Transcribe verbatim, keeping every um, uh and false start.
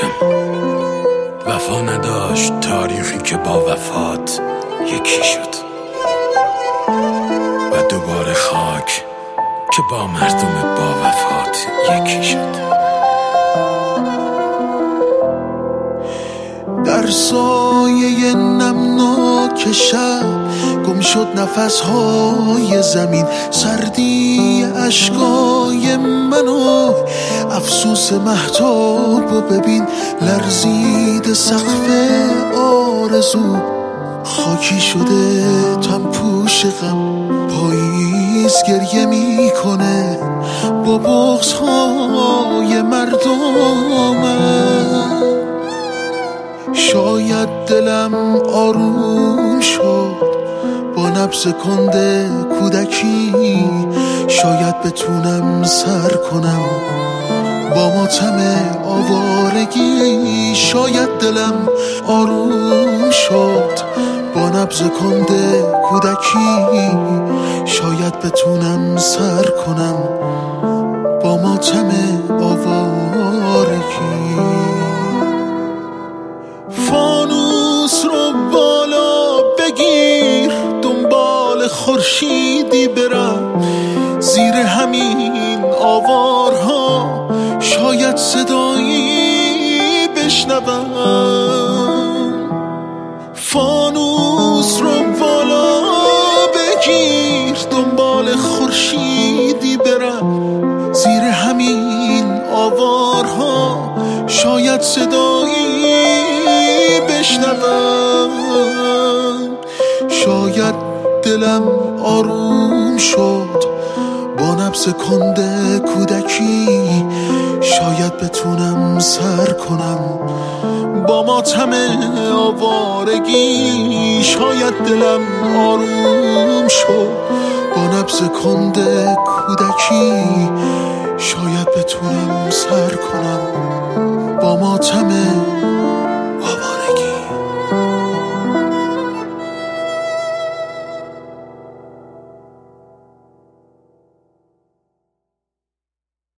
خاکم وفا نداشت تاریخی که با وفات یکی شد و دوباره خاک که با مردم با وفات یکی شد. در سایه نمناک شب گم شد نفسهای زمین، سردی اشکای منو افسوس مهتاب و ببین، لرزید سقف آرزو خاکی شده تن پوش غم، پاییز گریه میکنه با بغض‌های مردمم. شاید دلم آروم شد با نبض کنده کودکی، شاید بتونم سر کنم با ماتم آوارگی. شاید دلم آروم شد با نبض کنده کودکی، شاید بتونم سر کنم با ماتم آوارگی. فانوس رو بالا بگیر دنبال خورشیدی برم، زیر همین آوارها شاید صدایی بشنوم. فانوس رو بالا بگیر دنبال خورشیدی برم، زیر همین آوارها شاید صدایی بشنوم. شاید دلم آروم شد با نبض کنده کودکی، شاید بتونم سر کنم با ماتم آوارگی. شاید دلم آروم شد با نبض کنده کودکی، شاید بتونم سر کنم